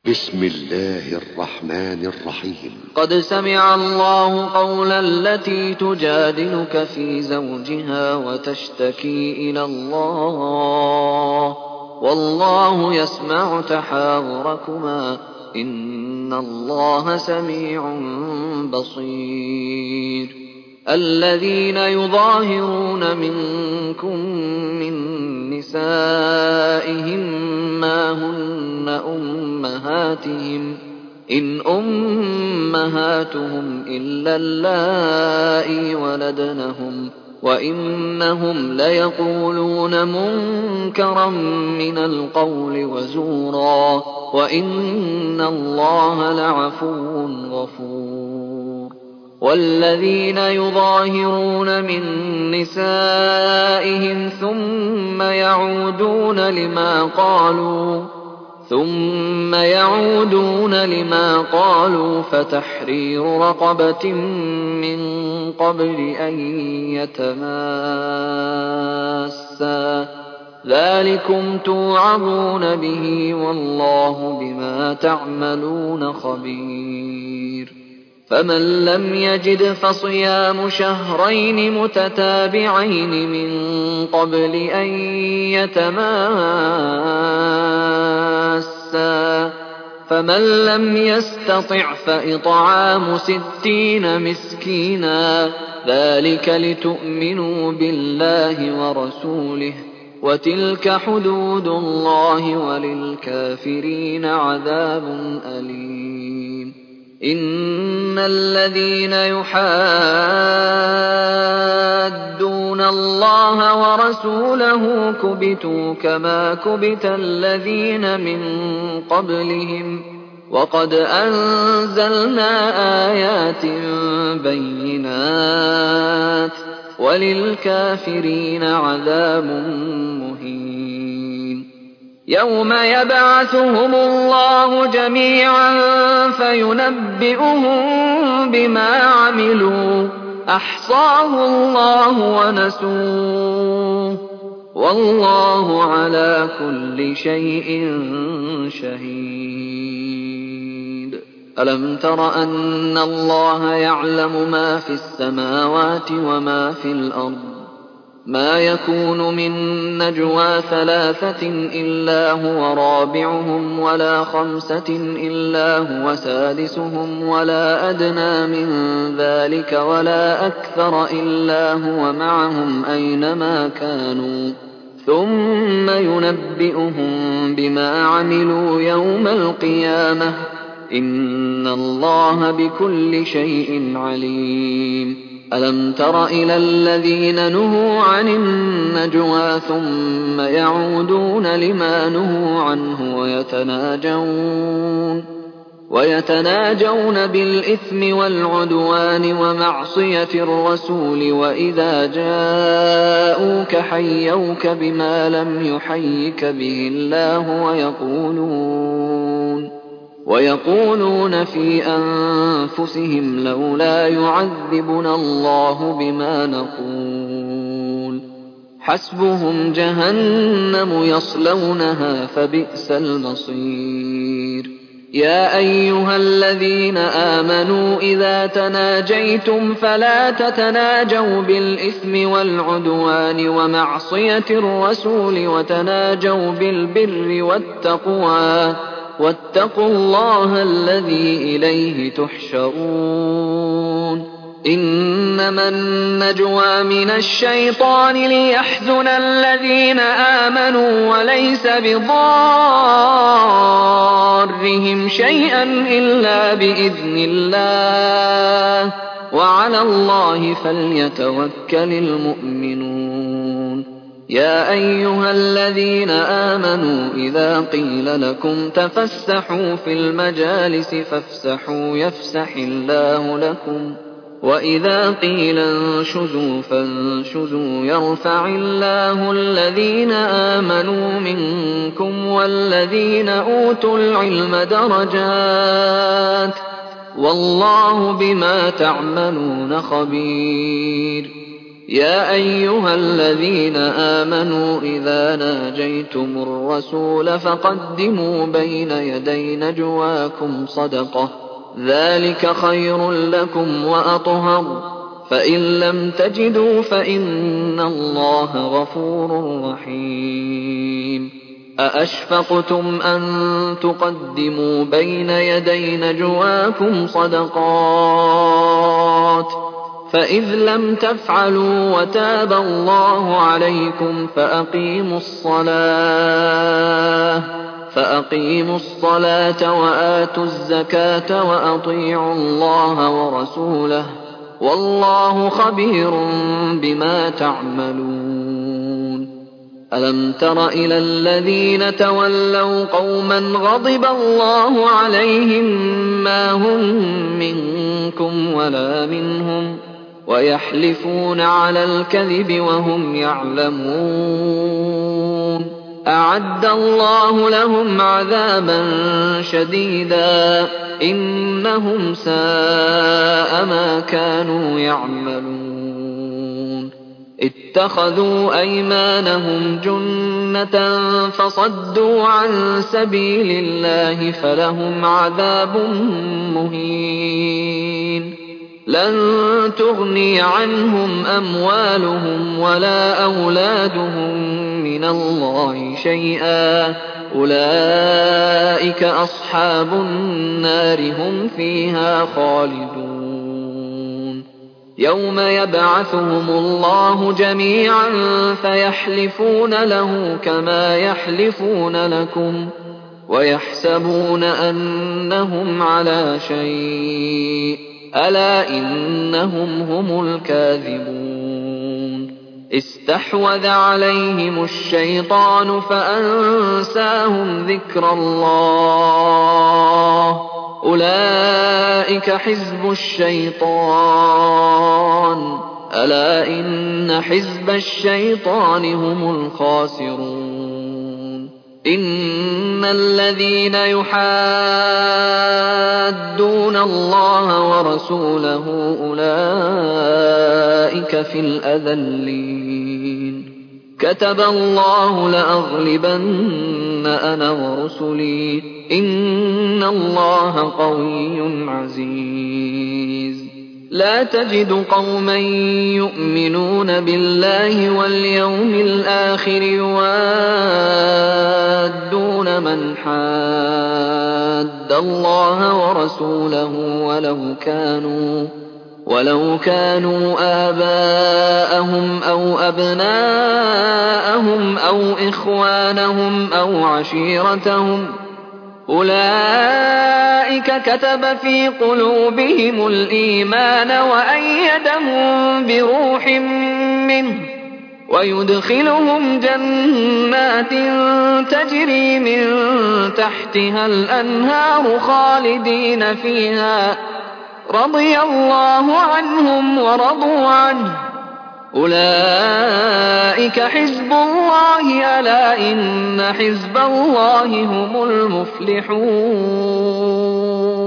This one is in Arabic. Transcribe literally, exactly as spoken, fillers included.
بسم الله الرحمن الرحيم. قد سمع الله قول التي تجادلك في زوجها وتشتكي إلى الله والله يسمع تحاوركما إن الله سميع بصير. الذين يظاهرون منكم من نسائهم ما هن أمهاتهم إن أمهاتهم إلا اللائي ولدنهم وإنهم ليقولون منكرا من القول وزورا وإن الله لعفو غفور. والذين يظاهرون من نسائهم ثم يعودون لما قالوا ثم يعودون لما قالوا فتحرير رقبة من قبل أن يتماسا ذلكم توعظون به والله بما تعملون خبير. فمن لم يجد فصيام شهرين متتابعين من قبل أن يتماسا فمن لم يستطع فإطعام ستين مسكينا ذلك لتؤمنوا بالله ورسوله وتلك حدود الله وللكافرين عذاب أليم. إن الذين يحادون الله ورسوله كبتوا كما كبت الذين من قبلهم وقد أنزلنا آيات بينات وللكافرين عذاب مهين. يوم يبعثهم الله جميعا فينبئهم بما عملوا أحصاه الله ونسوه والله على كل شيء شهيد. ألم تر أن الله يعلم ما في السماوات وما في الأرض ما يكون من نجوى ثلاثة إلا هو رابعهم ولا خمسة إلا هو سادسهم ولا أدنى من ذلك ولا أكثر إلا هو معهم أينما كانوا ثم ينبئهم بما عملوا يوم القيامة إن الله بكل شيء عليم. ألم تر إلى الذين نهوا عن النجوى ثم يعودون لما نهوا عنه ويتناجون, ويتناجون بالإثم والعدوان ومعصية الرسول وإذا جاءوك حيوك بما لم يحيك به الله ويقولون ويقولون في أنفسهم لولا يعذبنا الله بما نقول حسبهم جهنم يصلونها فبئس المصير. يا أيها الذين آمنوا إذا تناجيتم فلا تتناجوا بالإثم والعدوان ومعصية الرسول وتناجوا بالبر والتقوى واتقوا الله الذي إليه تحشرون. إنما النجوى من الشيطان ليحزن الذين آمنوا وليس بضارهم شيئا إلا بإذن الله وعلى الله فليتوكل المؤمنون. يا أيها الذين آمنوا إذا قيل لكم تفسحوا في المجالس فافسحوا يفسح الله لكم وإذا قيل انشزوا فانشزوا يرفع الله الذين آمنوا منكم والذين أوتوا العلم درجات والله بما تعملون خبير. يا أيها الذين آمنوا إذا ناجيتم الرسول فقدموا بين يدي نجواكم صدقة ذلك خير لكم وأطهر فإن لم تجدوا فإن الله غفور رحيم أأشفقتم أن تقدموا بين يدي نجواكم صدقات فإذ لم تفعلوا وتاب الله عليكم فأقيموا الصلاة فأقيموا الصلاة وآتوا الزكاة وأطيعوا الله ورسوله والله خبير بما تعملون ألم تر إلى الذين تولوا قوما غضب الله عليهم ما هم منكم ولا منهم ويحلفون على الكذب وهم يعلمون أعد الله لهم عذابا شديدا إنهم ساء ما كانوا يعملون اتخذوا أيمانهم جنة فصدوا عن سبيل الله فلهم عذاب مهين لن تغني عنهم أموالهم ولا أولادهم من الله شيئا أولئك أصحاب النار هم فيها خالدون يوم يبعثهم الله جميعا فيحلفون له كما يحلفون لكم ويحسبون أنهم على شيء ألا إنهم هم الكاذبون استحوذ عليهم الشيطان فأنساهم ذكر الله أولئك حزب الشيطان ألا إن حزب الشيطان هم الخاسرون إن الذين يحادون الله ورسوله أولئك في الأذلين كتب الله لأغلبن أنا ورسلي إن الله قوي عزيز لا تجد قوما يؤمنون بالله واليوم الآخر يوادون من حاد الله ورسوله ولو كانوا ولو كانوا آباءهم أو أبناءهم أو إخوانهم أو عشيرتهم أولئك كتب في قلوبهم الإيمان وأيدهم بروح منه ويدخلهم جنات تجري من تحتها الأنهار خالدين فيها رضي الله عنهم ورضوا عنه أولئك حزب الله ألا إن حزب الله هم المفلحون